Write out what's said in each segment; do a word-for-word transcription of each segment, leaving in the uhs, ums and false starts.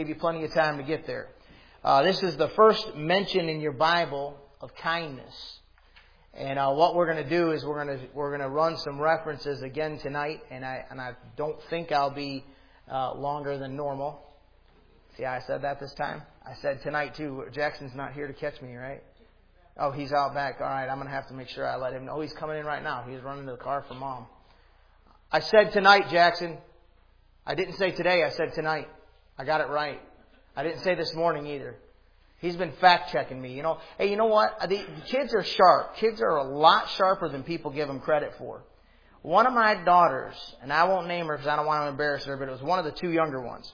Give you plenty of time to get there. Uh, this is the first mention in your Bible of kindness. And uh, what we're going to do is we're going to we're going to run some references again tonight, and I and I don't think I'll be uh, longer than normal. See how I said that this time? I said tonight too. Jackson's not here to catch me, right? Oh, he's out back. All right, I'm going to have to make sure I let him know. Oh, he's coming in right now. He's running to the car for Mom. I said tonight, Jackson. I didn't say today. I said tonight. I got it right. I didn't say this morning either. He's been fact-checking me. You know, hey, you know what? The, the kids are sharp. Kids are a lot sharper than people give them credit for. One of my daughters, and I won't name her because I don't want to embarrass her, but it was one of the two younger ones.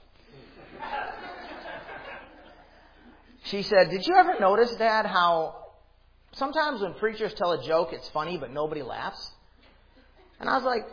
She said, "Did you ever notice, Dad, how sometimes when preachers tell a joke, it's funny, but nobody laughs?" And I was like,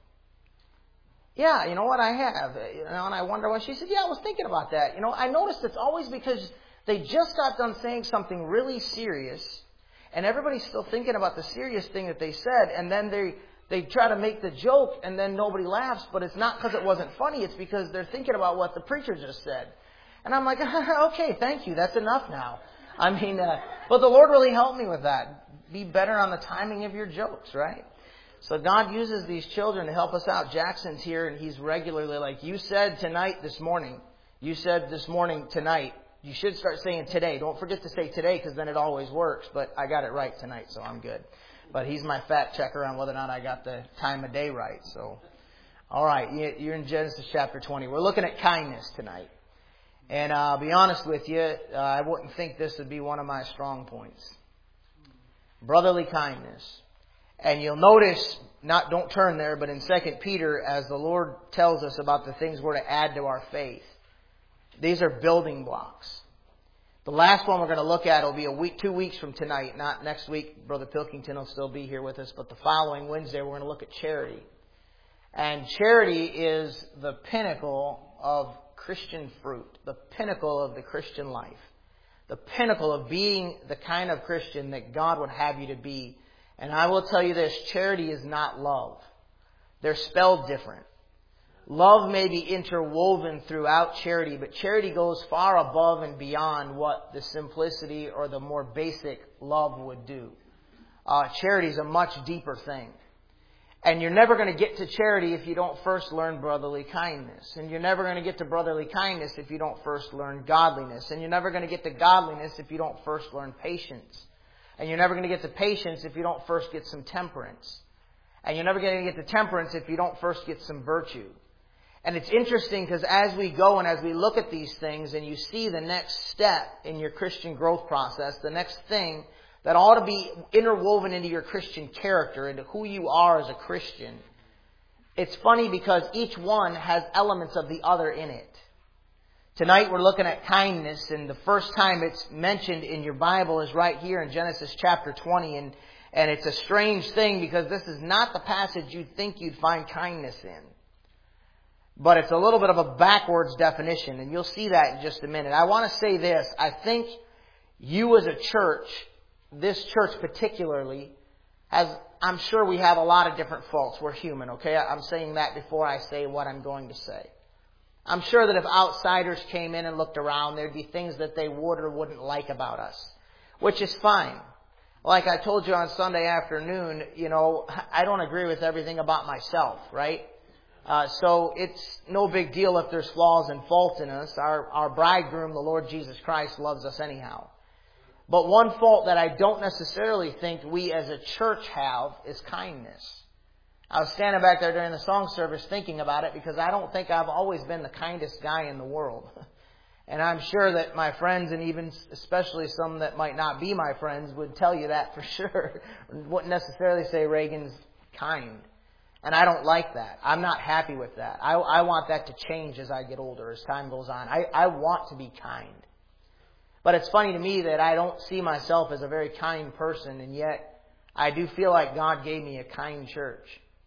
"Yeah, you know what, I have." You know, and I wonder why. She said, "Yeah, I was thinking about that. You know, I noticed it's always because they just got done saying something really serious, and everybody's still thinking about the serious thing that they said, and then they they try to make the joke, and then nobody laughs, but it's not because it wasn't funny, it's because they're thinking about what the preacher just said." And I'm like, okay, thank you, that's enough now. I mean, uh, but the Lord really helped me with that. Be better on the timing of your jokes, right? So God uses these children to help us out. Jackson's here, and he's regularly like, "You said tonight this morning. You said this morning tonight. You should start saying today. Don't forget to say today because then it always works." But I got it right tonight, so I'm good. But he's my fact checker on whether or not I got the time of day right. So, all right, you're in Genesis chapter twenty. We're looking at kindness tonight. And uh, I'll be honest with you, uh, I wouldn't think this would be one of my strong points. Brotherly kindness. And you'll notice, not don't turn there, but in Second Peter, as the Lord tells us about the things we're to add to our faith, these are building blocks. The last one we're going to look at will be a week, two weeks from tonight. Not next week. Brother Pilkington will still be here with us. But the following Wednesday, we're going to look at charity. And charity is the pinnacle of Christian fruit. The pinnacle of the Christian life. The pinnacle of being the kind of Christian that God would have you to be. And I will tell you this, charity is not love. They're spelled different. Love may be interwoven throughout charity, but charity goes far above and beyond what the simplicity or the more basic love would do. Uh, charity is a much deeper thing. And you're never going to get to charity if you don't first learn brotherly kindness. And you're never going to get to brotherly kindness if you don't first learn godliness. And you're never going to get to godliness if you don't first learn patience. And you're never going to get to patience if you don't first get some temperance. And you're never going to get to temperance if you don't first get some virtue. And it's interesting because as we go and as we look at these things and you see the next step in your Christian growth process, the next thing that ought to be interwoven into your Christian character, into who you are as a Christian, it's funny because each one has elements of the other in it. Tonight we're looking at kindness, and the first time it's mentioned in your Bible is right here in Genesis chapter twenty. And, and it's a strange thing because this is not the passage you'd think you'd find kindness in. But it's a little bit of a backwards definition, and you'll see that in just a minute. I want to say this. I think you as a church, this church particularly, has, I'm sure we have a lot of different faults. We're human, okay? I'm saying that before I say what I'm going to say. I'm sure that if outsiders came in and looked around, there'd be things that they would or wouldn't like about us, which is fine. Like I told you on Sunday afternoon, you know, I don't agree with everything about myself, right? Uh, so it's no big deal if there's flaws and faults in us. Our, our bridegroom, the Lord Jesus Christ, loves us anyhow. But one fault that I don't necessarily think we as a church have is kindness. I was standing back there during the song service thinking about it because I don't think I've always been the kindest guy in the world. And I'm sure that my friends, and even especially some that might not be my friends, would tell you that for sure. Wouldn't necessarily say Reagan's kind. And I don't like that. I'm not happy with that. I, I want that to change as I get older, as time goes on. I, I want to be kind. But it's funny to me that I don't see myself as a very kind person, and yet I do feel like God gave me a kind church.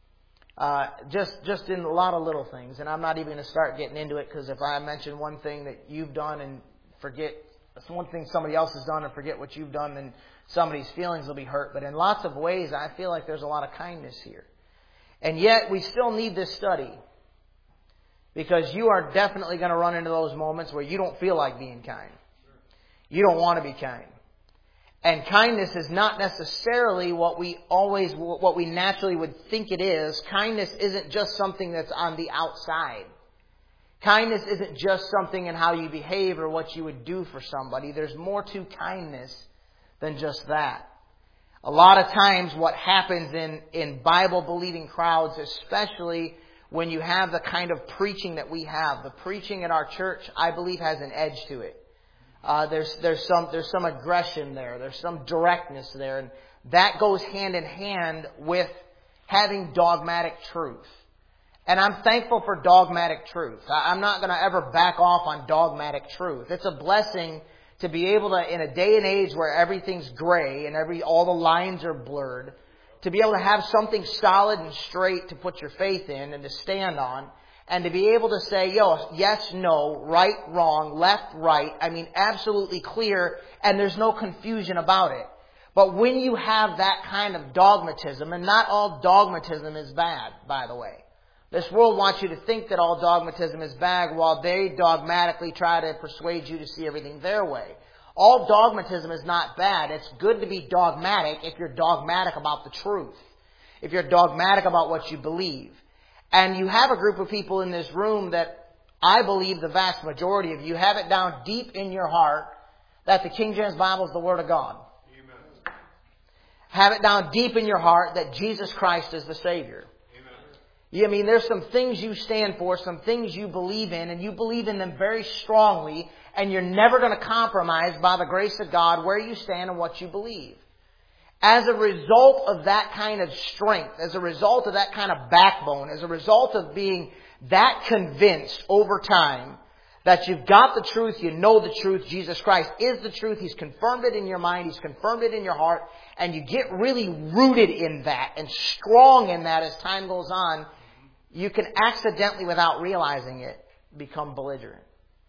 Uh, just just in a lot of little things. And I'm not even going to start getting into it, because if I mention one thing that you've done and forget, one thing somebody else has done and forget what you've done, then somebody's feelings will be hurt. But in lots of ways, I feel like there's a lot of kindness here. And yet, we still need this study. Because you are definitely going to run into those moments where you don't feel like being kind. You don't want to be kind. And kindness is not necessarily what we always, what we naturally would think it is. Kindness isn't just something that's on the outside. Kindness isn't just something in how you behave or what you would do for somebody. There's more to kindness than just that. A lot of times what happens in, in Bible-believing crowds, especially when you have the kind of preaching that we have, the preaching in our church, I believe, has an edge to it. Uh, there's there's some there's some aggression there. There's some directness there, and that goes hand in hand with having dogmatic truth. And I'm thankful for dogmatic truth. I'm not going to ever back off on dogmatic truth. It's a blessing to be able to, in a day and age where everything's gray and every all the lines are blurred, to be able to have something solid and straight to put your faith in and to stand on, and to be able to say, yo, yes, no, right, wrong, left, right. I mean, absolutely clear, and there's no confusion about it. But when you have that kind of dogmatism, and not all dogmatism is bad, by the way. This world wants you to think that all dogmatism is bad while they dogmatically try to persuade you to see everything their way. All dogmatism is not bad. It's good to be dogmatic if you're dogmatic about the truth. If you're dogmatic about what you believe. And you have a group of people in this room that I believe the vast majority of you have it down deep in your heart that the King James Bible is the Word of God. Amen. Have it down deep in your heart that Jesus Christ is the Savior. I mean, there's some things you stand for, some things you believe in, and you believe in them very strongly, and you're never going to compromise by the grace of God where you stand and what you believe. As a result of that kind of strength, as a result of that kind of backbone, as a result of being that convinced over time that you've got the truth, you know the truth, Jesus Christ is the truth, He's confirmed it in your mind, He's confirmed it in your heart, and you get really rooted in that and strong in that as time goes on, you can accidentally, without realizing it, become belligerent.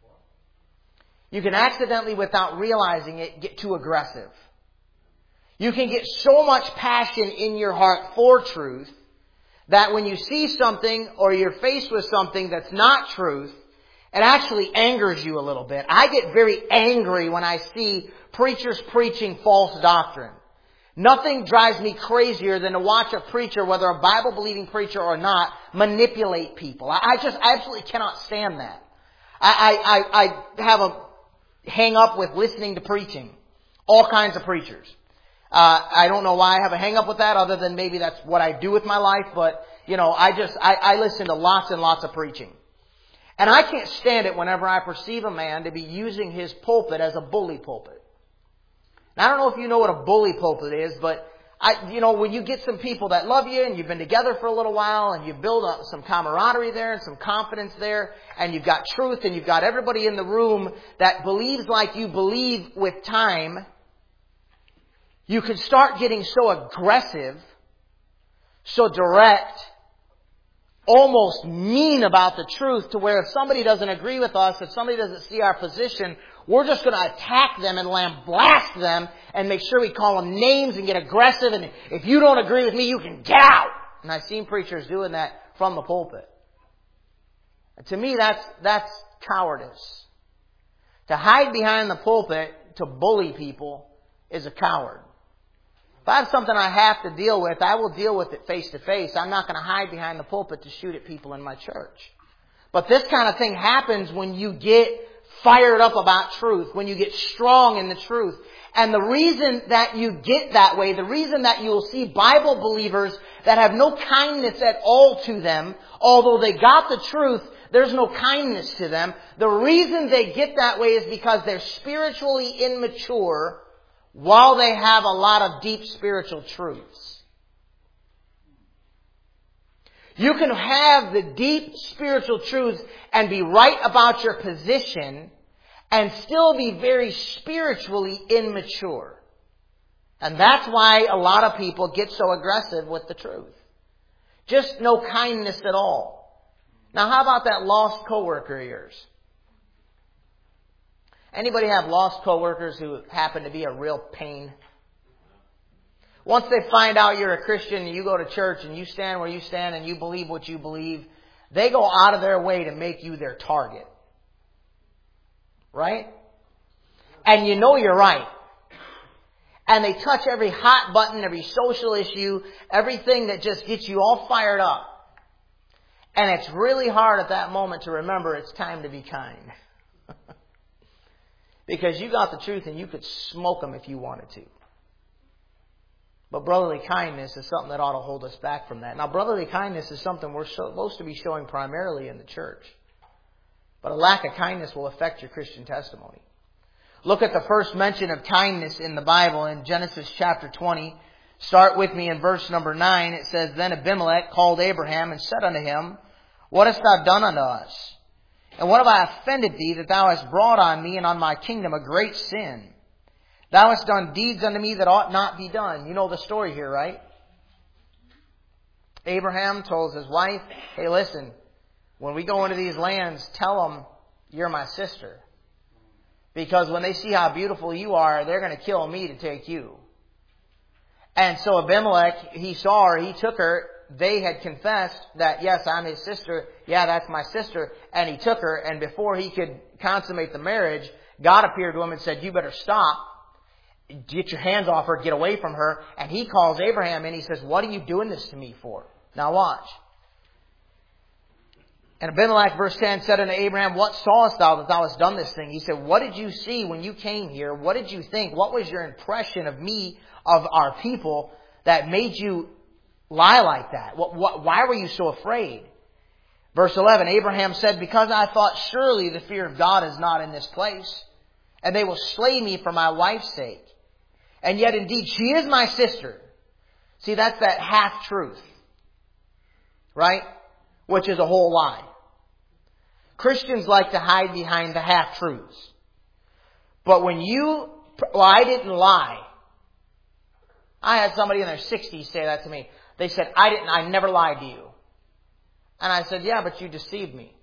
You can accidentally, without realizing it, get too aggressive. You can get so much passion in your heart for truth that when you see something or you're faced with something that's not truth, it actually angers you a little bit. I get very angry when I see preachers preaching false doctrine. Nothing drives me crazier than to watch a preacher, whether a Bible-believing preacher or not, manipulate people. I just absolutely cannot stand that. I, I, I have a hang up with listening to preaching. All kinds of preachers. Uh, I don't know why I have a hang up with that, other than maybe that's what I do with my life. But, you know, I just, I, I listen to lots and lots of preaching. And I can't stand it whenever I perceive a man to be using his pulpit as a bully pulpit. Now, I don't know if you know what a bully pulpit is, but I, you know, when you get some people that love you and you've been together for a little while and you build up some camaraderie there and some confidence there and you've got truth and you've got everybody in the room that believes like you believe with time, you can start getting so aggressive, so direct, almost mean about the truth to where if somebody doesn't agree with us, if somebody doesn't see our position, we're just going to attack them and lambaste them and make sure we call them names and get aggressive. And if you don't agree with me, you can get out. And I've seen preachers doing that from the pulpit. And to me, that's, that's cowardice. To hide behind the pulpit to bully people is a coward. If I have something I have to deal with, I will deal with it face to face. I'm not going to hide behind the pulpit to shoot at people in my church. But this kind of thing happens when you get fired up about truth, when you get strong in the truth. And the reason that you get that way, the reason that you'll see Bible believers that have no kindness at all to them, although they got the truth, there's no kindness to them. The reason they get that way is because they're spiritually immature while they have a lot of deep spiritual truths. You can have the deep spiritual truths and be right about your position and still be very spiritually immature. And that's why a lot of people get so aggressive with the truth. Just no kindness at all. Now, how about that lost coworker of yours? Anybody have lost coworkers who happen to be a real pain? Once they find out you're a Christian and you go to church and you stand where you stand and you believe what you believe, They go out of their way to make you their target. Right? And you know you're right. And they touch every hot button, every social issue, everything that just gets you all fired up. And it's really hard at that moment to remember it's time to be kind. Because you got the truth and you could smoke them if you wanted to. But brotherly kindness is something that ought to hold us back from that. Now, brotherly kindness is something we're supposed to be showing primarily in the church. But a lack of kindness will affect your Christian testimony. Look at the first mention of kindness in the Bible in Genesis chapter twenty. Start with me in verse number nine. It says, Then Abimelech called Abraham and said unto him, What hast thou done unto us? And what have I offended thee, that thou hast brought on me and on my kingdom a great sin? Thou hast done deeds unto me that ought not be done. You know the story here, right? Abraham told his wife, Hey, listen, when we go into these lands, tell them you're my sister. Because when they see how beautiful you are, they're going to kill me to take you. And so Abimelech, he saw her, he took her. They had confessed that, yes, I'm his sister. Yeah, that's my sister. And he took her. And before he could consummate the marriage, God appeared to him and said, you better stop. Get your hands off her. Get away from her. And he calls Abraham and he says, what are you doing this to me for? Now watch. And Abimelech, verse ten, said unto Abraham, What sawest thou that thou hast done this thing? He said, What did you see when you came here? What did you think? What was your impression of me, of our people, that made you lie like that? What, what, why were you so afraid? Verse eleven, Abraham said, Because I thought, surely the fear of God is not in this place, and they will slay me for my wife's sake. And yet indeed she is my sister. See, that's that half-truth. Right? Which is a whole lie. Christians like to hide behind the half-truths. But when you, well, I didn't lie. I had somebody in their sixties say that to me. They said, I didn't, I never lied to you. And I said, yeah, but you deceived me.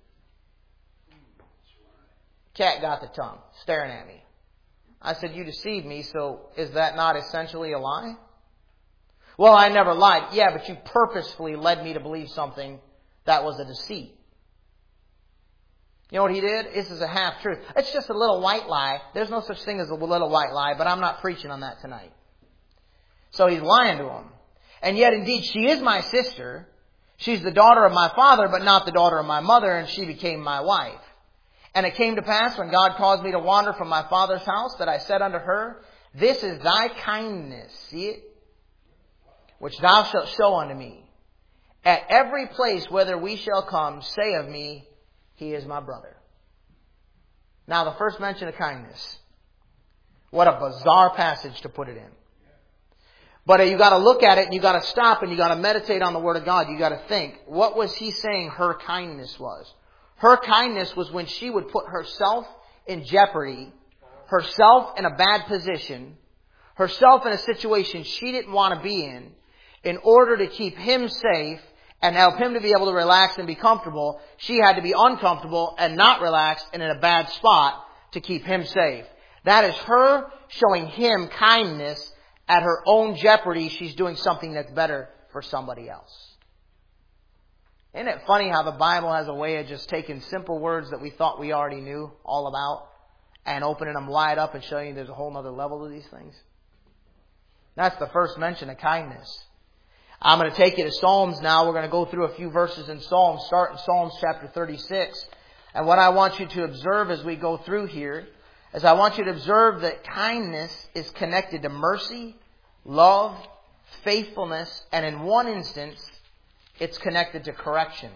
Cat got the tongue, staring at me. I said, you deceived me, so is that not essentially a lie? Well, I never lied. Yeah, but you purposefully led me to believe something that was a deceit. You know what he did? This is a half-truth. It's just a little white lie. There's no such thing as a little white lie, but I'm not preaching on that tonight. So he's lying to him. And yet, indeed, she is my sister. She's the daughter of my father, but not the daughter of my mother, and she became my wife. And it came to pass, when God caused me to wander from my father's house, that I said unto her, This is thy kindness, see it, which thou shalt show unto me. At every place whither we shall come, say of me, He is my brother. Now, the first mention of kindness. What a bizarre passage to put it in. But you got to look at it and you got to stop and you got to meditate on the Word of God. You got to think, what was he saying her kindness was? Her kindness was when she would put herself in jeopardy, herself in a bad position, herself in a situation she didn't want to be in, in order to keep him safe and help him to be able to relax and be comfortable. She had to be uncomfortable and not relaxed and in a bad spot to keep him safe. That is her showing him kindness at her own jeopardy. She's doing something that's better for somebody else. Isn't it funny how the Bible has a way of just taking simple words that we thought we already knew all about and opening them wide up and showing you there's a whole other level to these things? That's the first mention of kindness. I'm going to take you to Psalms now. We're going to go through a few verses in Psalms. Start in Psalms chapter thirty-six. And what I want you to observe as we go through here is I want you to observe that kindness is connected to mercy, love, faithfulness, and in one instance, it's connected to correction.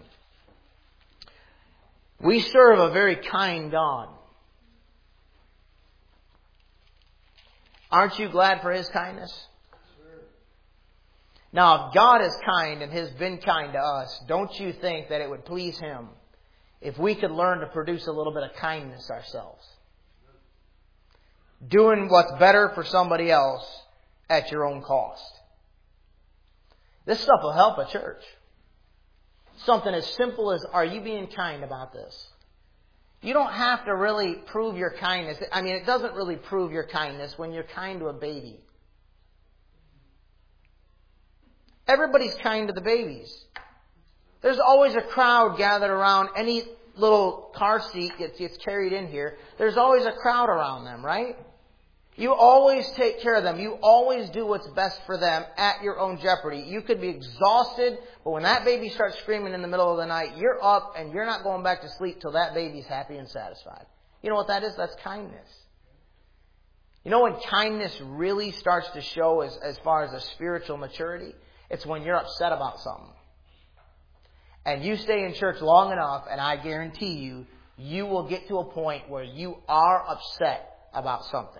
We serve a very kind God. Aren't you glad for His kindness? Now, if God is kind and has been kind to us, don't you think that it would please Him if we could learn to produce a little bit of kindness ourselves? Doing what's better for somebody else at your own cost. This stuff will help a church. Something as simple as, are you being kind about this? You don't have to really prove your kindness. I mean, it doesn't really prove your kindness when you're kind to a baby. Everybody's kind to the babies. There's always a crowd gathered around any little car seat that gets carried in here. There's always a crowd around them, right? You always take care of them. You always do what's best for them at your own jeopardy. You could be exhausted, but when that baby starts screaming in the middle of the night, you're up and you're not going back to sleep till that baby's happy and satisfied. You know what that is? That's kindness. You know when kindness really starts to show as, as far as a spiritual maturity? It's when you're upset about something. And you stay in church long enough, and I guarantee you, you will get to a point where you are upset about something.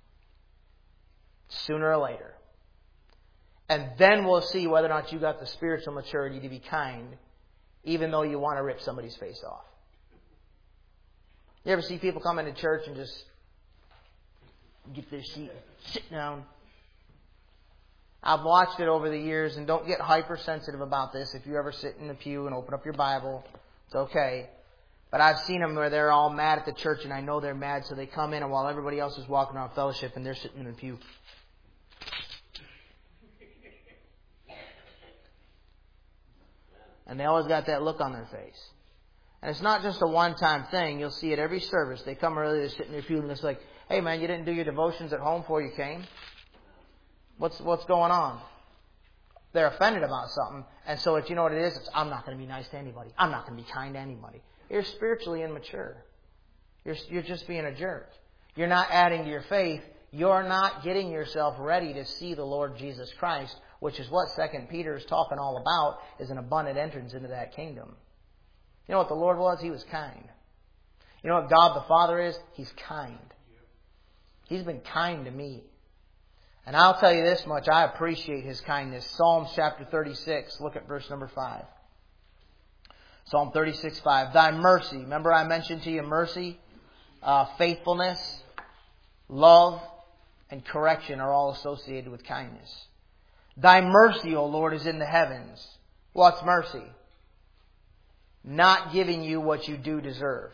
Sooner or later. And then we'll see whether or not you got the spiritual maturity to be kind, even though you want to rip somebody's face off. You ever see people come into church and just get their seat, sit down? I've watched it over the years, and don't get hypersensitive about this. If you ever sit in the pew and open up your Bible, it's okay. But I've seen them where they're all mad at the church, and I know they're mad, so they come in, and while everybody else is walking around fellowship, and they're sitting in the pew. And they always got that look on their face. And it's not just a one-time thing. You'll see it every service. They come early, they sit in their pew, and it's like, hey, man, you didn't do your devotions at home before you came? What's what's going on? They're offended about something. And so, it's, you know what it is? It's, I'm not going to be nice to anybody. I'm not going to be kind to anybody. You're spiritually immature. You're, you're just being a jerk. You're not adding to your faith. You're not getting yourself ready to see the Lord Jesus Christ, which is what Second Peter is talking all about, is an abundant entrance into that kingdom. You know what the Lord was? He was kind. You know what God the Father is? He's kind. He's been kind to me. And I'll tell you this much, I appreciate His kindness. Psalms chapter thirty-six, look at verse number five. Psalm thirty-six, five. Thy mercy, remember I mentioned to you mercy, uh, faithfulness, love, and correction are all associated with kindness. Thy mercy, O Lord, is in the heavens. What's mercy? Not giving you what you do deserve.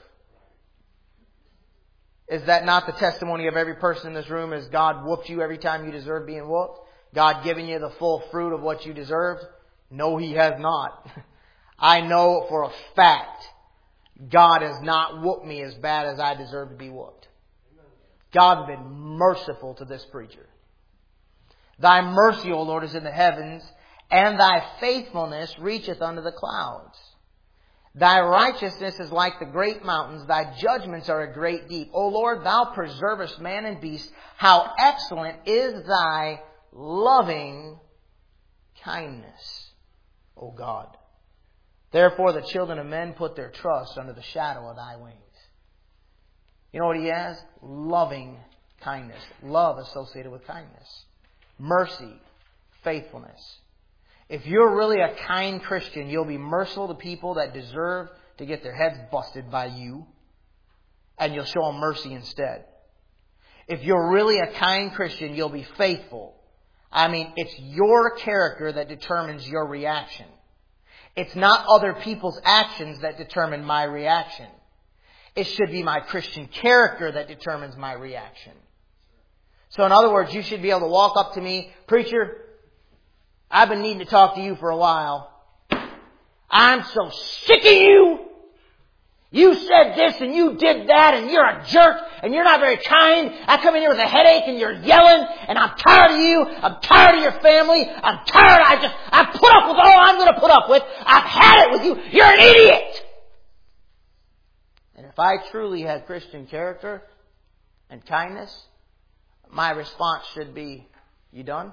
Is that not the testimony of every person in this room? Is God whooped you every time you deserve being whooped? God giving you the full fruit of what you deserved? No, He has not. I know for a fact God has not whooped me as bad as I deserve to be whooped. God has been merciful to this preacher. Thy mercy, O Lord, is in the heavens, and Thy faithfulness reacheth unto the clouds. Thy righteousness is like the great mountains. Thy judgments are a great deep. O Lord, Thou preservest man and beast. How excellent is Thy loving kindness, O God. Therefore the children of men put their trust under the shadow of Thy wings. You know what He has? Loving kindness. Love associated with kindness. Mercy. Faithfulness. If you're really a kind Christian, you'll be merciful to people that deserve to get their heads busted by you, and you'll show them mercy instead. If you're really a kind Christian, you'll be faithful. I mean, it's your character that determines your reaction. It's not other people's actions that determine my reaction. It should be my Christian character that determines my reaction. So in other words, you should be able to walk up to me, preacher, I've been needing to talk to you for a while. I'm so sick of you. You said this and you did that and you're a jerk and you're not very kind. I come in here with a headache and you're yelling and I'm tired of you. I'm tired of your family. I'm tired. I just, I've put up with all I'm going to put up with. I've had it with you. You're an idiot. And if I truly had Christian character and kindness, my response should be, you done?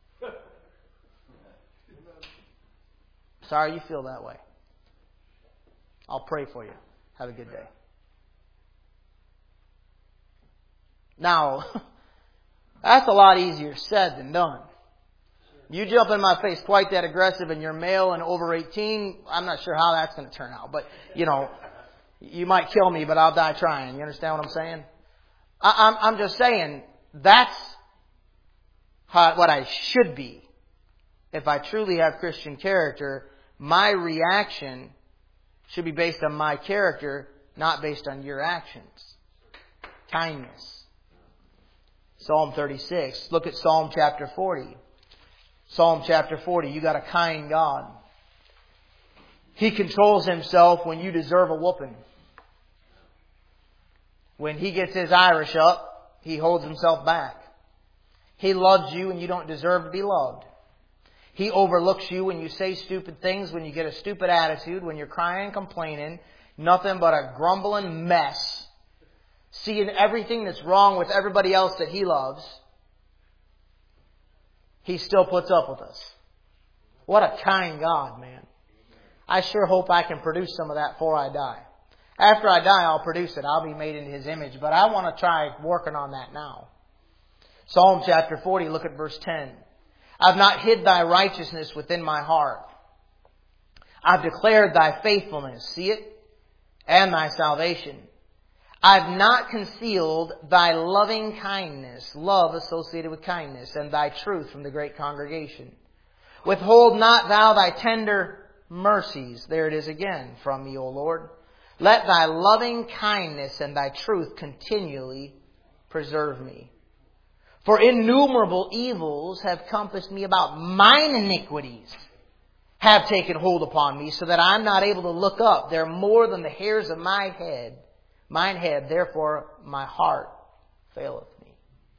Sorry you feel that way. I'll pray for you. Have a good day. Now, that's a lot easier said than done. You jump in my face quite that aggressive and you're male and over eighteen, I'm not sure how that's going to turn out. But, you know, you might kill me, but I'll die trying. You understand what I'm saying? I, I'm, I'm just saying that's how, what I should be. If I truly have Christian character, my reaction should be based on my character, not based on your actions. Kindness. Psalm thirty-six. Look at Psalm chapter forty. Psalm chapter forty. You got a kind God. He controls himself when you deserve a whooping. When he gets his Irish up, he holds himself back. He loves you when you don't deserve to be loved. He overlooks you when you say stupid things, when you get a stupid attitude, when you're crying and complaining, nothing but a grumbling mess, seeing everything that's wrong with everybody else that He loves. He still puts up with us. What a kind God, man. I sure hope I can produce some of that before I die. After I die, I'll produce it. I'll be made in His image. But I want to try working on that now. Psalm chapter forty, look at verse ten. I've not hid Thy righteousness within my heart. I've declared Thy faithfulness, see it, and Thy salvation. I've not concealed Thy loving kindness, love associated with kindness, and Thy truth from the great congregation. Withhold not Thou Thy tender mercies, there it is again, from me, O Lord. Let Thy loving kindness and Thy truth continually preserve me. For innumerable evils have compassed me about. Mine iniquities have taken hold upon me, so that I'm not able to look up. They're more than the hairs of my head. Mine head, therefore my heart faileth me.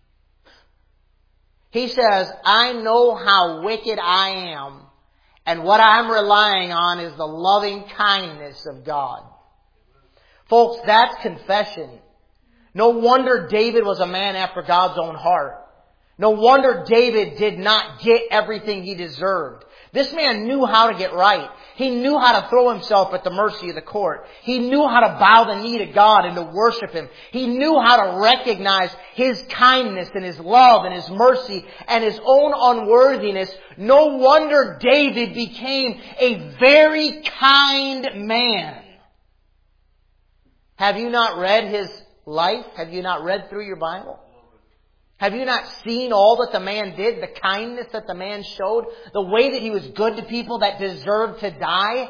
He says, I know how wicked I am, and what I'm relying on is the loving kindness of God. Folks, that's confession. No wonder David was a man after God's own heart. No wonder David did not get everything he deserved. This man knew how to get right. He knew how to throw himself at the mercy of the court. He knew how to bow the knee to God and to worship Him. He knew how to recognize His kindness and His love and His mercy and his own unworthiness. No wonder David became a very kind man. Have you not read his life? Have you not read through your Bible? Have you not seen all that the man did? The kindness that the man showed? The way that he was good to people that deserved to die?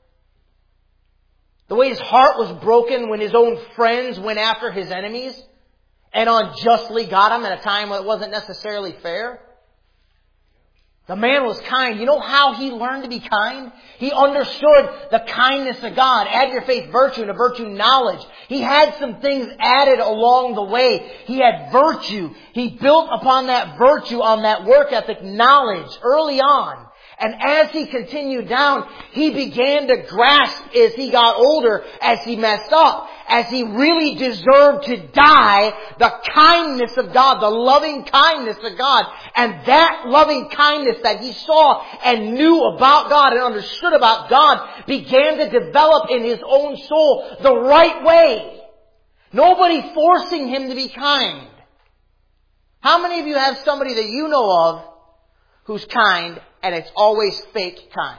The way his heart was broken when his own friends went after his enemies and unjustly got him at a time when it wasn't necessarily fair? The man was kind. You know how he learned to be kind? He understood the kindness of God. Add your faith virtue and to virtue knowledge. He had some things added along the way. He had virtue. He built upon that virtue, on that work ethic, knowledge early on. And as he continued down, he began to grasp as he got older, as he messed up, as he really deserved to die, the kindness of God, the loving kindness of God. And that loving kindness that he saw and knew about God and understood about God began to develop in his own soul the right way. Nobody forcing him to be kind. How many of you have somebody that you know of who's kind and it's always fake kind?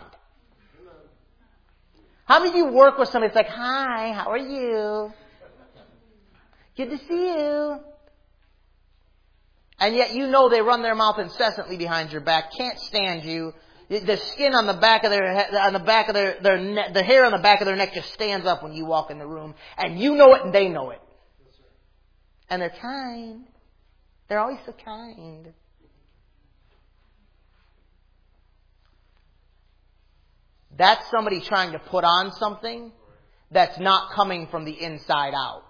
How many of you work with somebody that's like, hi, how are you? Good to see you. And yet you know they run their mouth incessantly behind your back, can't stand you. The skin on the back of their head, on the back of their, their ne- the hair on the back of their neck just stands up when you walk in the room. And you know it and they know it. And they're kind. They're always so kind. That's somebody trying to put on something that's not coming from the inside out.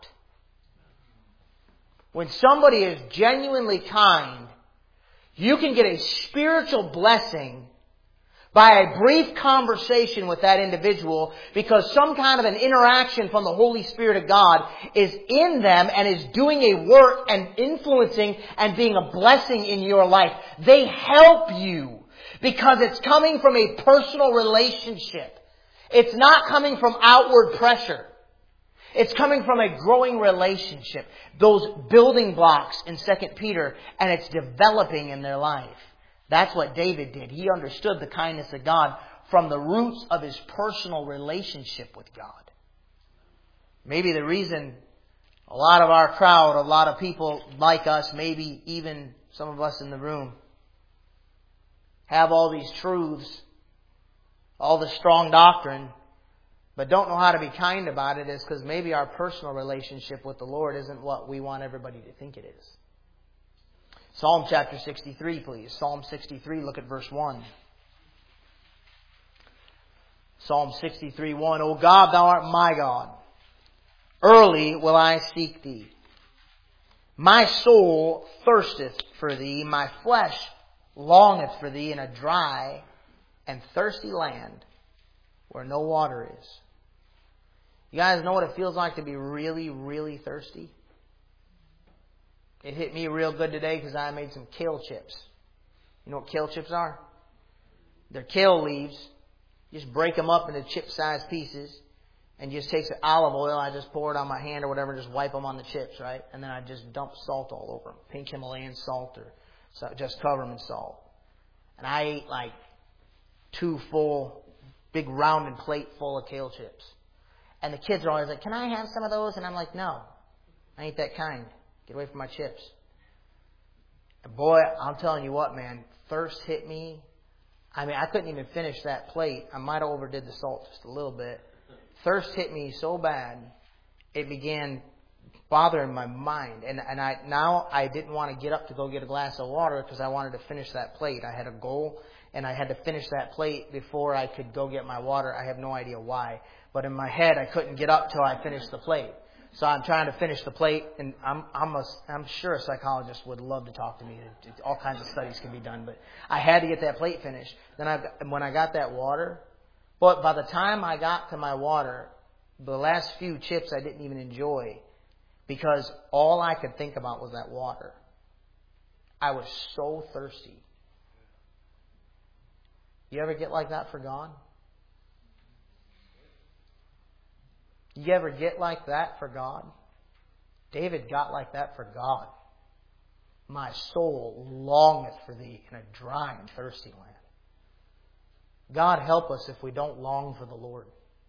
When somebody is genuinely kind, you can get a spiritual blessing by a brief conversation with that individual because some kind of an interaction from the Holy Spirit of God is in them and is doing a work and influencing and being a blessing in your life. They help you. Because it's coming from a personal relationship. It's not coming from outward pressure. It's coming from a growing relationship. Those building blocks in Second Peter, and it's developing in their life. That's what David did. He understood the kindness of God from the roots of his personal relationship with God. Maybe the reason a lot of our crowd, a lot of people like us, maybe even some of us in the room, have all these truths, all the strong doctrine, but don't know how to be kind about it is because maybe our personal relationship with the Lord isn't what we want everybody to think it is. Psalm chapter sixty-three, please. Psalm sixty-three, look at verse one. Psalm sixty-three one, O God, thou art my God. Early will I seek thee. My soul thirsteth for thee. My flesh longeth for thee in a dry and thirsty land where no water is. You guys know what it feels like to be really, really thirsty? It hit me real good today because I made some kale chips. You know what kale chips are? They're kale leaves. You just break them up into chip-sized pieces and just take some olive oil. I just pour it on my hand or whatever, just wipe them on the chips, right? And then I just dump salt all over them. Pink Himalayan salt, or so just cover them in salt. And I ate like two full, big rounded plate full of kale chips. And the kids are always like, can I have some of those? And I'm like, no, I ain't that kind. Get away from my chips. And boy, I'm telling you what, man, thirst hit me. I mean, I couldn't even finish that plate. I might have overdid the salt just a little bit. Thirst hit me so bad, it began bothering my mind. And and I now I didn't want to get up to go get a glass of water because I wanted to finish that plate. I had a goal, and I had to finish that plate before I could go get my water. I have no idea why. But in my head, I couldn't get up till I finished the plate. So I'm trying to finish the plate, and I'm I'm a, I'm sure a psychologist would love to talk to me. All kinds of studies can be done, but I had to get that plate finished. Then I when I got that water, but by the time I got to my water, the last few chips I didn't even enjoy because all I could think about was that water. I was so thirsty. You ever get like that for God? You ever get like that for God? David got like that for God. My soul longeth for thee in a dry and thirsty land. God help us if we don't long for the Lord.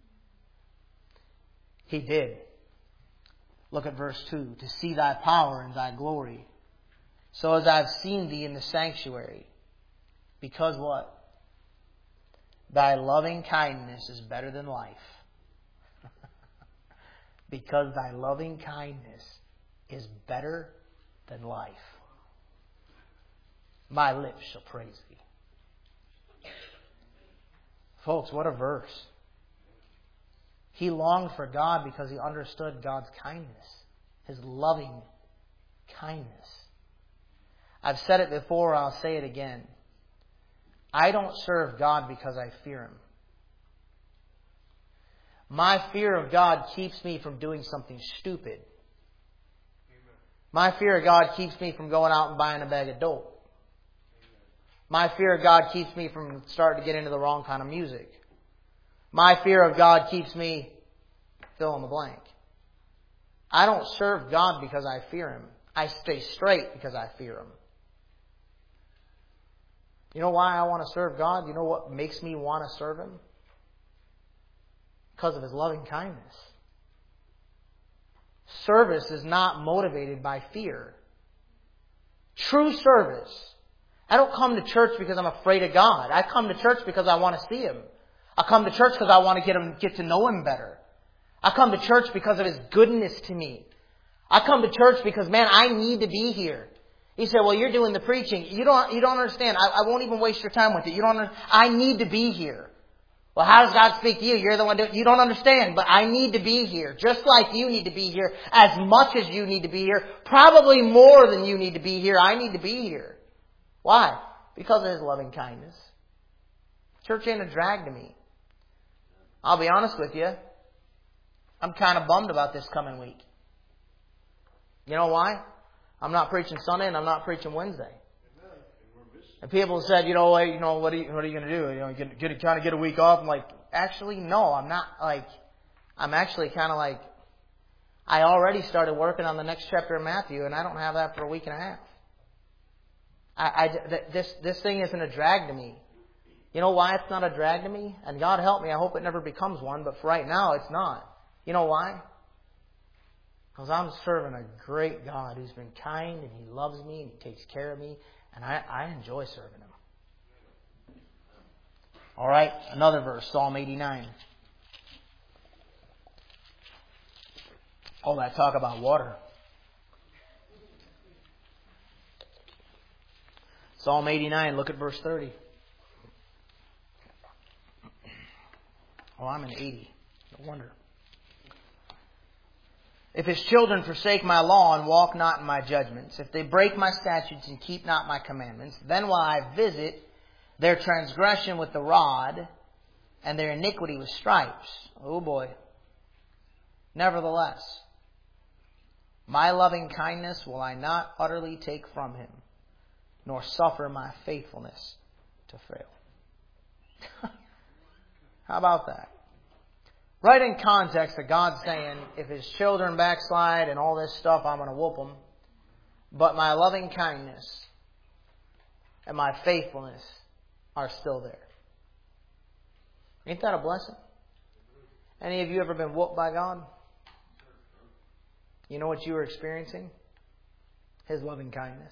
He did. Look at verse two. To see thy power and thy glory. So as I've seen thee in the sanctuary. Because what? Thy loving kindness is better than life. Because thy loving kindness is better than life. My lips shall praise thee. Folks, what a verse. He longed for God because he understood God's kindness. His loving kindness. I've said it before, I'll say it again. I don't serve God because I fear Him. My fear of God keeps me from doing something stupid. My fear of God keeps me from going out and buying a bag of dope. My fear of God keeps me from starting to get into the wrong kind of music. My fear of God keeps me fill in the blank. I don't serve God because I fear Him. I stay straight because I fear Him. You know why I want to serve God? You know what makes me want to serve Him? Because of His loving kindness. Service is not motivated by fear. True service. I don't come to church because I'm afraid of God. I come to church because I want to see Him. I come to church because I want to get him, get to know Him better. I come to church because of His goodness to me. I come to church because, man, I need to be here. He said, well, you're doing the preaching. You don't, you don't understand. I, I won't even waste your time with it. You don't. I need to be here. Well, how does God speak to you? You're the one doing, you don't understand, but I need to be here. Just like you need to be here, as much as you need to be here, probably more than you need to be here, I need to be here. Why? Because of His loving kindness. Church ain't a drag to me. I'll be honest with you. I'm kind of bummed about this coming week. You know why? I'm not preaching Sunday and I'm not preaching Wednesday. And people said, you know, like, you know, what are you, what are you going to do? You know, get, get, kind of get a week off. I'm like, actually, no, I'm not like, I'm actually kind of like, I already started working on the next chapter of Matthew and I don't have that for a week and a half. I, I, this, this thing isn't a drag to me. You know why it's not a drag to me? And God help me, I hope it never becomes one, but for right now it's not. You know why? Because I'm serving a great God who's been kind and He loves me and He takes care of me. And I, I enjoy serving Him. All right, another verse, Psalm eighty-nine. All that talk about water. Psalm eighty-nine, look at verse thirty. Oh, I'm in eighty. No wonder. If his children forsake my law and walk not in my judgments, if they break my statutes and keep not my commandments, then will I visit their transgression with the rod and their iniquity with stripes. Oh boy. Nevertheless, my loving kindness will I not utterly take from him, nor suffer my faithfulness to fail. How about that? Right in context of God saying, if his children backslide and all this stuff, I'm going to whoop them. But my loving kindness and my faithfulness are still there. Ain't that a blessing? Any of you ever been whooped by God? You know what you were experiencing? His loving kindness.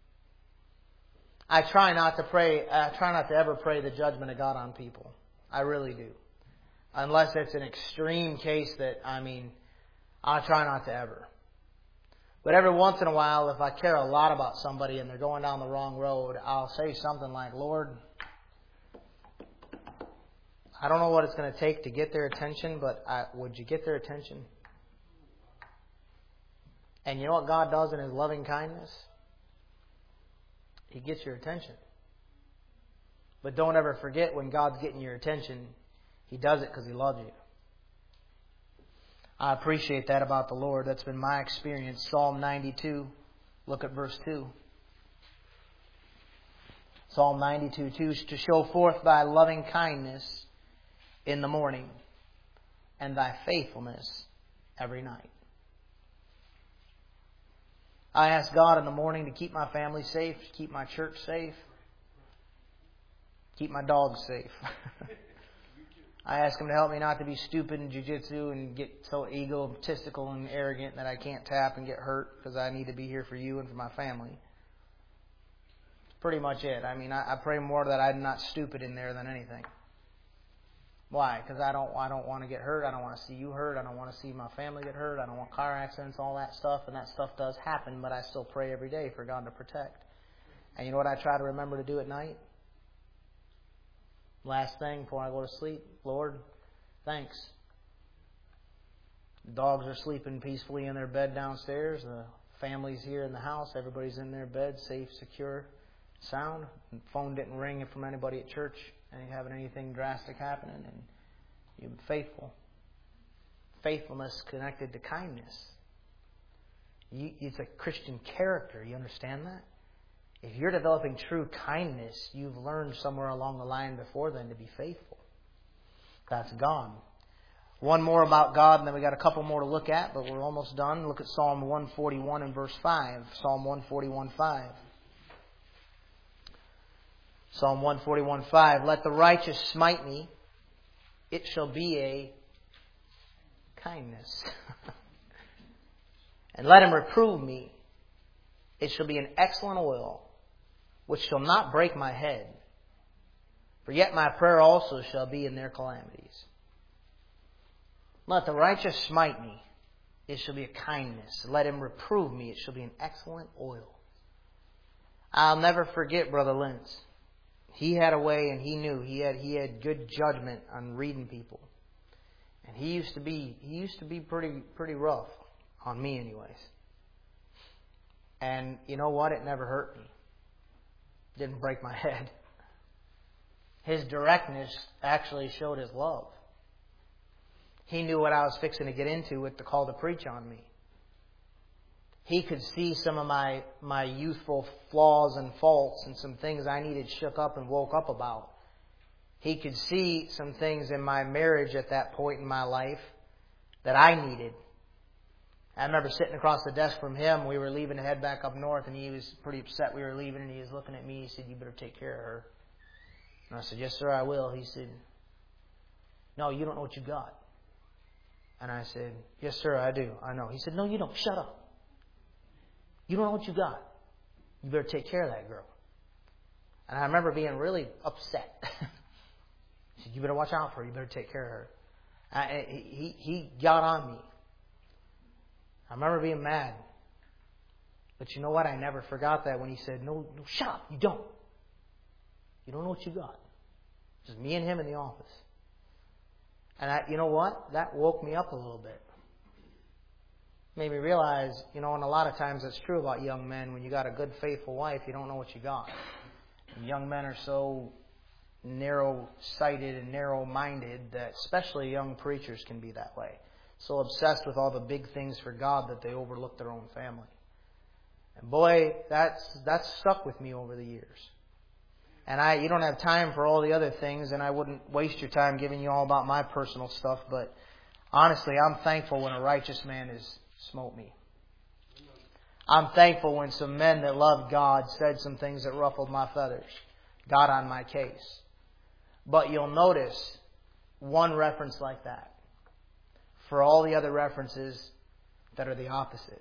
I try not to pray, I try not to ever pray the judgment of God on people. I really do. Unless it's an extreme case that, I mean, I try not to ever. But every once in a while, if I care a lot about somebody and they're going down the wrong road, I'll say something like, Lord, I don't know what it's going to take to get their attention, but I, would you get their attention? And you know what God does in His loving kindness? He gets your attention. But don't ever forget, when God's getting your attention, He does it because He loves you. I appreciate that about the Lord. That's been my experience. Psalm ninety-two. Look at verse two. Psalm ninety-two, two. To show forth thy loving kindness in the morning, and thy faithfulness every night. I ask God in the morning to keep my family safe, to keep my church safe, keep my dogs safe. I ask Him to help me not to be stupid in jiu-jitsu and get so egotistical and arrogant that I can't tap and get hurt, because I need to be here for you and for my family. That's pretty much it. I mean, I, I pray more that I'm not stupid in there than anything. Why? Because I don't, I don't want to get hurt. I don't want to see you hurt. I don't want to see my family get hurt. I don't want car accidents, all that stuff. And that stuff does happen, but I still pray every day for God to protect. And you know what I try to remember to do at night? Last thing before I go to sleep, Lord, thanks. The dogs are sleeping peacefully in their bed downstairs. The family's here in the house. Everybody's in their bed, safe, secure, sound. The phone didn't ring from anybody at church and having anything drastic happening. And you've been faithful. Faithfulness connected to kindness. You, it's a Christian character. You understand that? If you're developing true kindness, you've learned somewhere along the line before then to be faithful. That's God. One more about God, and then we got a couple more to look at, but we're almost done. Look at Psalm one forty-one and verse five. Psalm one forty-one, five. Psalm one forty-one, five. Let the righteous smite me, it shall be a kindness. And let him reprove me, it shall be an excellent oil, which shall not break my head. For yet my prayer also shall be in their calamities. Let the righteous smite me, it shall be a kindness. Let him reprove me, it shall be an excellent oil. I'll never forget Brother Lentz. He had a way, and he knew he had he had good judgment on reading people. And he used to be he used to be pretty pretty rough on me, anyways. And you know what? It never hurt me. Didn't break my head. His directness actually showed his love. He knew what I was fixing to get into with the call to preach on me. He could see some of my, my youthful flaws and faults and some things I needed shook up and woke up about. He could see some things in my marriage at that point in my life that I needed. I remember sitting across the desk from him. We were leaving to head back up north, and he was pretty upset we were leaving, and he was looking at me. He said, "You better take care of her." And I said, "Yes, sir, I will." He said, "No, you don't know what you got." And I said, "Yes, sir, I do. I know." He said, "No, you don't. Shut up. You don't know what you got. You better take care of that girl." And I remember being really upset. He said, "You better watch out for her. You better take care of her." I, he, he got on me. I remember being mad. But you know what? I never forgot that when he said, no, no, shut up. You don't. You don't know what you got. Just me and him in the office. And I, you know what? That woke me up a little bit. Made me realize, you know, and a lot of times it's true about young men. When you got a good, faithful wife, you don't know what you got. And young men are so narrow-sighted and narrow-minded that especially young preachers can be that way. So obsessed with all the big things for God that they overlook their own family. And boy, that's that's stuck with me over the years. And I, you don't have time for all the other things, and I wouldn't waste your time giving you all about my personal stuff, but honestly, I'm thankful when a righteous man has smote me. I'm thankful when some men that loved God said some things that ruffled my feathers, got on my case. But you'll notice one reference like that for all the other references that are the opposite.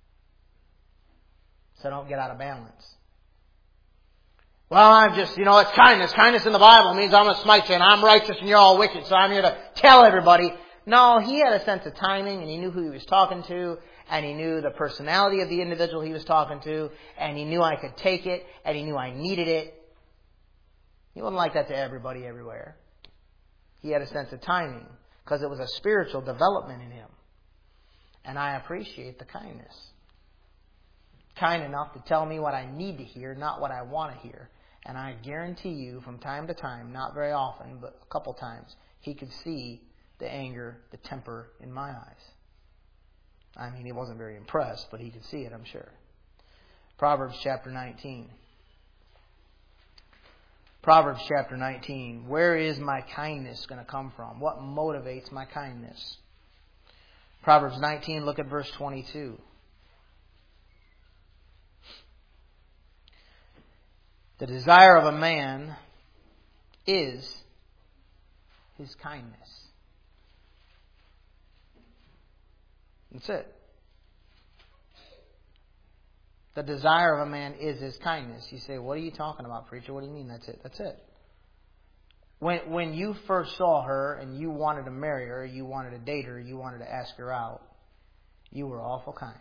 So don't get out of balance. Well, I'm just, you know, it's kindness. Kindness in the Bible means I'm going to smite you and I'm righteous and you're all wicked, so I'm here to tell everybody. No, he had a sense of timing and he knew who he was talking to and he knew the personality of the individual he was talking to and he knew I could take it and he knew I needed it. He wasn't like that to everybody everywhere. He had a sense of timing because it was a spiritual development in him. And I appreciate the kindness. Kind enough to tell me what I need to hear, not what I want to hear. And I guarantee you from time to time, not very often, but a couple times, he could see the anger, the temper in my eyes. I mean, he wasn't very impressed, but he could see it, I'm sure. Proverbs chapter nineteen. Proverbs chapter nineteen. Where is my kindness going to come from? What motivates my kindness? Proverbs nineteen, look at verse twenty-two. The desire of a man is his kindness. That's it. The desire of a man is his kindness. You say, what are you talking about, preacher? What do you mean that's it? That's it. When when you first saw her and you wanted to marry her, you wanted to date her, you wanted to ask her out, you were awful kind.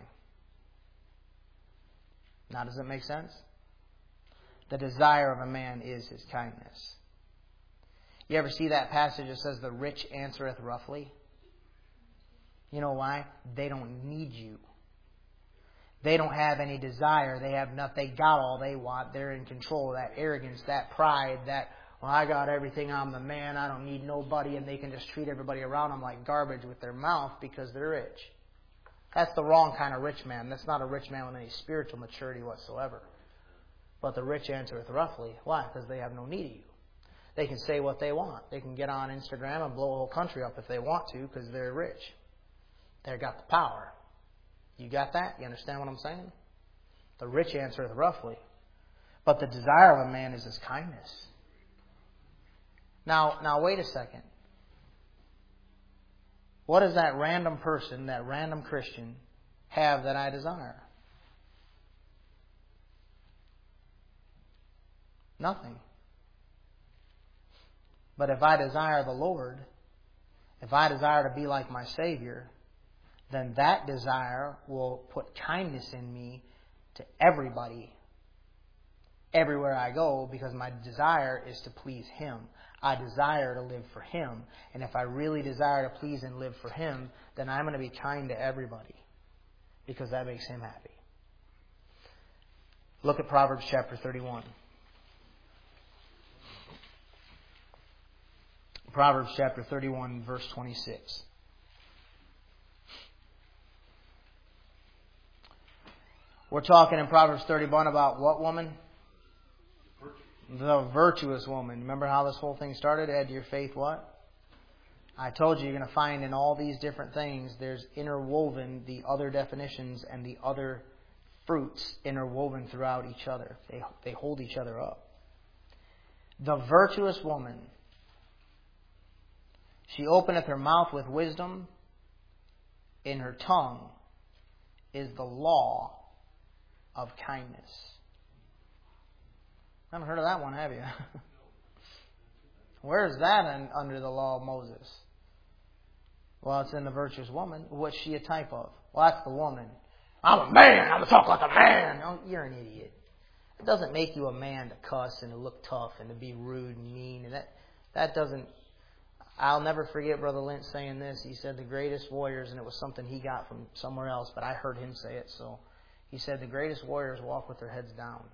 Now, does that make sense? The desire of a man is his kindness. You ever see that passage that says the rich answereth roughly? You know why? They don't need you. They don't have any desire. They have nothing. They got all they want. They're in control of that arrogance, that pride, that, well, I got everything. I'm the man. I don't need nobody. And they can just treat everybody around them like garbage with their mouth because they're rich. That's the wrong kind of rich man. That's not a rich man with any spiritual maturity whatsoever. But the rich answereth roughly. Why? Because they have no need of you. They can say what they want. They can get on Instagram and blow a whole country up if they want to because they're rich. They've got the power. You got that? You understand what I'm saying? The rich answereth roughly. But the desire of a man is his kindness. Now, now wait a second. What does that random person, that random Christian, have that I desire? Nothing. But if I desire the Lord, if I desire to be like my Savior, then that desire will put kindness in me to everybody, everywhere I go, because my desire is to please Him. I desire to live for Him. And if I really desire to please and live for Him, then I'm going to be kind to everybody, because that makes Him happy. Look at Proverbs chapter thirty-one. Proverbs chapter thirty-one, verse twenty-six. We're talking in Proverbs thirty-one about what woman? The virtuous woman. Remember how this whole thing started? Add to your faith what? I told you you're going to find in all these different things, there's interwoven the other definitions and the other fruits interwoven throughout each other. They, they hold each other up. The virtuous woman. She openeth her mouth with wisdom. In her tongue is the law of kindness. Haven't heard of that one, have you? Where's that in, under the law of Moses? Well, it's in the virtuous woman. What's she a type of? Well, that's the woman. I'm a man. I'm going to talk like a man. No, you're an idiot. It doesn't make you a man to cuss and to look tough and to be rude and mean. And that that doesn't... I'll never forget Brother Lynch saying this. He said the greatest warriors, and it was something he got from somewhere else, but I heard him say it. So he said the greatest warriors walk with their heads down.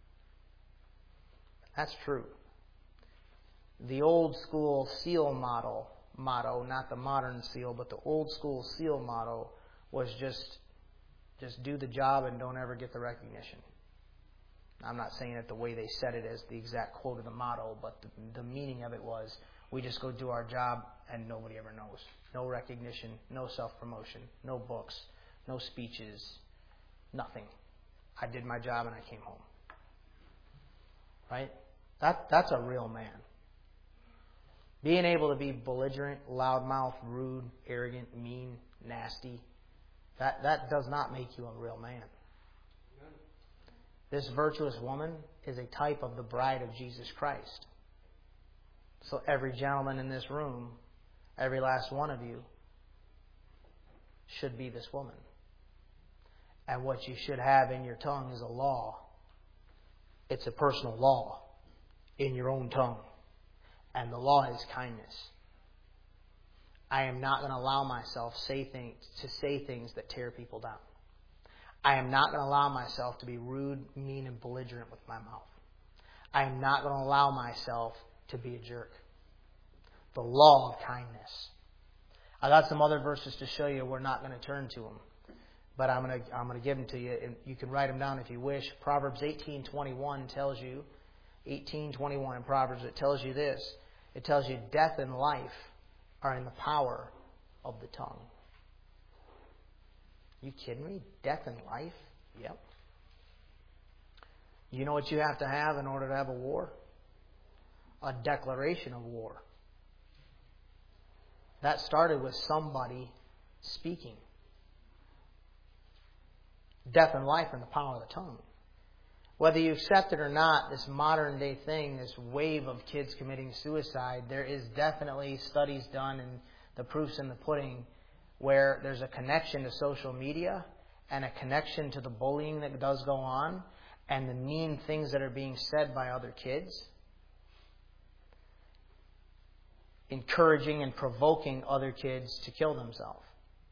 That's true. The old school SEAL model, motto, not the modern SEAL, but the old school SEAL motto was just, just do the job and don't ever get the recognition. I'm not saying it the way they said it as the exact quote of the motto, but the, the meaning of it was, we just go do our job and nobody ever knows. No recognition, no self-promotion, no books, no speeches, nothing. I did my job and I came home. Right? That, that's a real man. Being able to be belligerent, loudmouth, rude, arrogant, mean, nasty, that, that does not make you a real man. This virtuous woman is a type of the bride of Jesus Christ. So every gentleman in this room, every last one of you, should be this woman. And what you should have in your tongue is a law. It's a personal law in your own tongue. And the law is kindness. I am not going to allow myself say things, to say things that tear people down. I am not going to allow myself to be rude, mean, and belligerent with my mouth. I am not going to allow myself to be a jerk. The law of kindness. I got some other verses to show you. We're not going to turn to them, but I'm going to I'm going to give them to you, and you can write them down if you wish. Proverbs eighteen twenty-one tells you, eighteen twenty-one in Proverbs, it tells you this. It tells you death and life are in the power of the tongue. You kidding me? Death and life? Yep. You know what you have to have in order to have a war? A declaration of war. That started with somebody speaking. Death and life are in the power of the tongue. Whether you accept it or not, this modern day thing, this wave of kids committing suicide, there is definitely studies done and the proof's in the pudding where there's a connection to social media and a connection to the bullying that does go on and the mean things that are being said by other kids, encouraging and provoking other kids to kill themselves.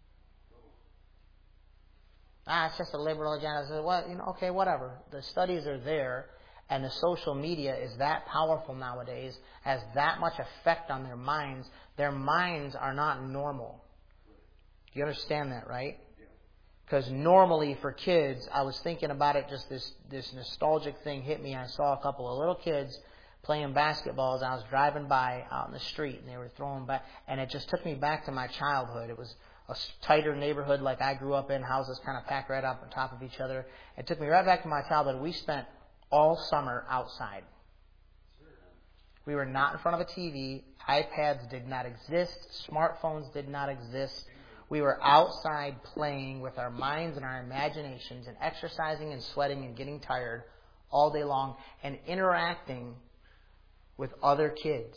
Ah, it's just a liberal agenda. I said, well, you know, okay, whatever. The studies are there, and the social media is that powerful nowadays, has that much effect on their minds. Their minds are not normal. You understand that, right? Because normally for kids, I was thinking about it, just this, this nostalgic thing hit me. I saw a couple of little kids playing basketball as I was driving by out in the street, and they were throwing back, and it just took me back to my childhood. It was a tighter neighborhood like I grew up in, houses kind of packed right up on top of each other. It took me right back to my childhood. We spent all summer outside. We were not in front of a T V. iPads did not exist. Smartphones did not exist. We were outside playing with our minds and our imaginations and exercising and sweating and getting tired all day long and interacting with other kids.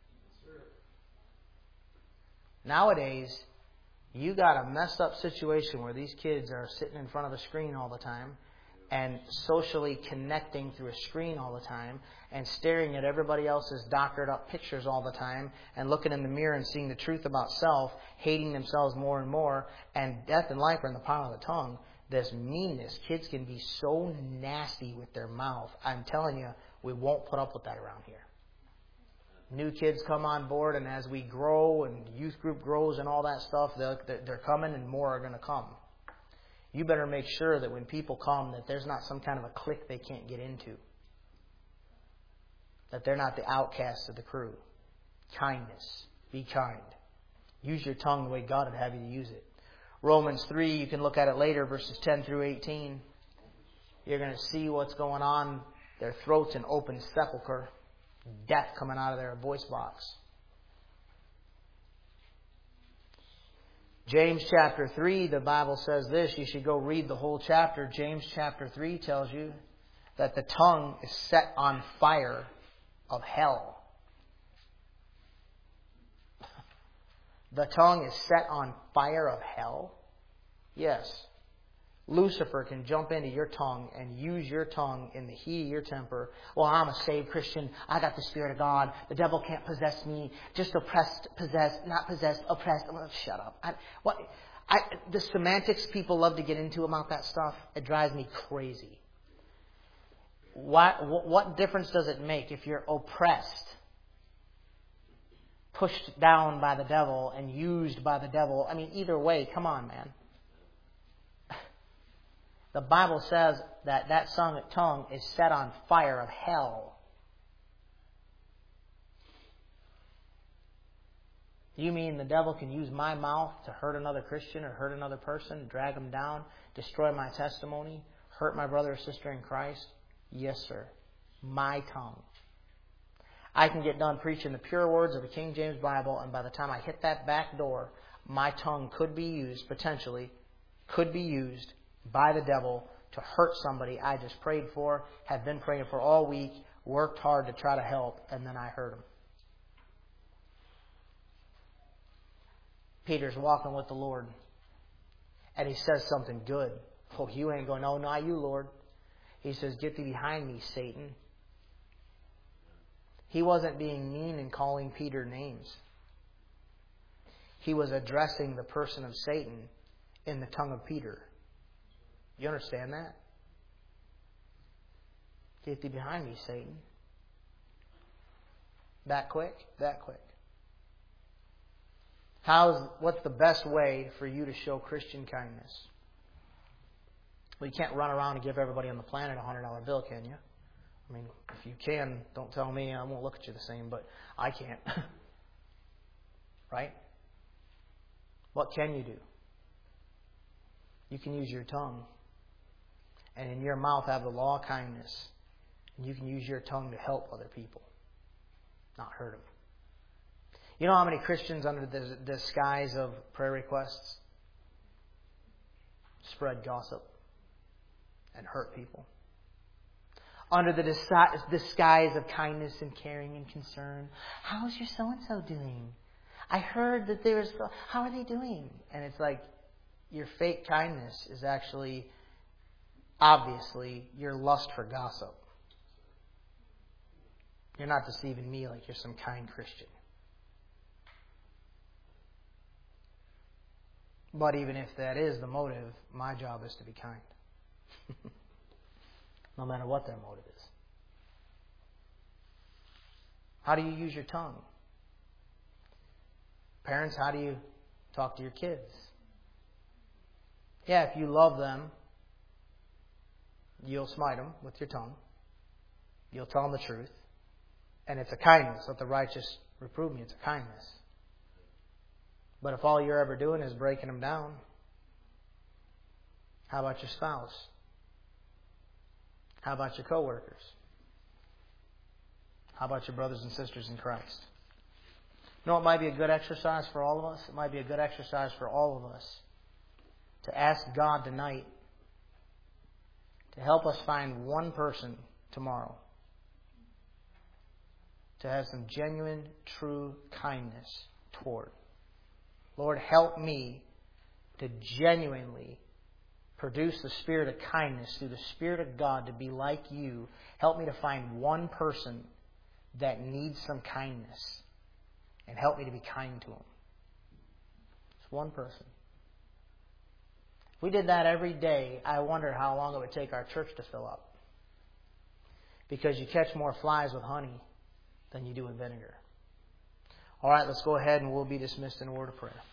Nowadays, you got a messed up situation where these kids are sitting in front of a screen all the time and socially connecting through a screen all the time and staring at everybody else's doctored up pictures all the time and looking in the mirror and seeing the truth about self, hating themselves more and more, and death and life are in the power of the tongue. This meanness. Kids can be so nasty with their mouth. I'm telling you, we won't put up with that around here. New kids come on board, and as we grow and youth group grows and all that stuff, they're, they're coming and more are going to come. You better make sure that when people come that there's not some kind of a clique they can't get into. That they're not the outcasts of the crew. Kindness. Be kind. Use your tongue the way God would have you to use it. Romans three, you can look at it later, verses ten through eighteen. You're going to see what's going on. Their throats an open sepulcher. Death coming out of their voice box. James chapter three, the Bible says this. You should go read the whole chapter. James chapter three tells you that the tongue is set on fire of hell. The tongue is set on fire of hell? Yes. Lucifer can jump into your tongue and use your tongue in the heat of your temper. Well, I'm a saved Christian. I got the Spirit of God. The devil can't possess me. Just oppressed, possessed, not possessed, oppressed. Well, shut up. I, what, I, the semantics people love to get into about that stuff, it drives me crazy. What, what difference does it make if you're oppressed, pushed down by the devil, and used by the devil? I mean, either way, come on, man. The Bible says that that tongue is set on fire of hell. You mean the devil can use my mouth to hurt another Christian or hurt another person, drag them down, destroy my testimony, hurt my brother or sister in Christ? Yes, sir. My tongue. I can get done preaching the pure words of the King James Bible, and by the time I hit that back door, my tongue could be used, potentially, could be used by the devil to hurt somebody I just prayed for, have been praying for all week, worked hard to try to help, and then I hurt him. Peter's walking with the Lord, and he says something good. Oh, you ain't going, no, not you, Lord. He says, get thee behind me, Satan. He wasn't being mean and calling Peter names. He was addressing the person of Satan in the tongue of Peter. You understand that? Get thee behind me, Satan. That quick? That quick. How's, what's the best way for you to show Christian kindness? Well, you can't run around and give everybody on the planet a one hundred dollar bill, can you? I mean, if you can, don't tell me. I won't look at you the same, but I can't. Right? What can you do? You can use your tongue. And in your mouth have the law of kindness. And you can use your tongue to help other people, not hurt them. You know how many Christians under the disguise of prayer requests spread gossip and hurt people? Under the disguise of kindness and caring and concern. How's your so-and-so doing? I heard that there's... How are they doing? And it's like your fake kindness is actually... Obviously, your lust for gossip. You're not deceiving me like you're some kind Christian. But even if that is the motive, my job is to be kind. No matter what their motive is. How do you use your tongue? Parents, how do you talk to your kids? Yeah, if you love them, you'll smite them with your tongue. You'll tell them the truth. And it's a kindness. Let the righteous reprove me. It's a kindness. But if all you're ever doing is breaking them down, how about your spouse? How about your coworkers? How about your brothers and sisters in Christ? You know, it might be a good exercise for all of us. It might be a good exercise for all of us to ask God tonight to help us find one person tomorrow to have some genuine, true kindness toward. Lord, help me to genuinely produce the spirit of kindness through the Spirit of God to be like you. Help me to find one person that needs some kindness and help me to be kind to them. It's one person. If we did that every day, I wonder how long it would take our church to fill up. Because you catch more flies with honey than you do with vinegar. All right, let's go ahead and we'll be dismissed in a word of prayer.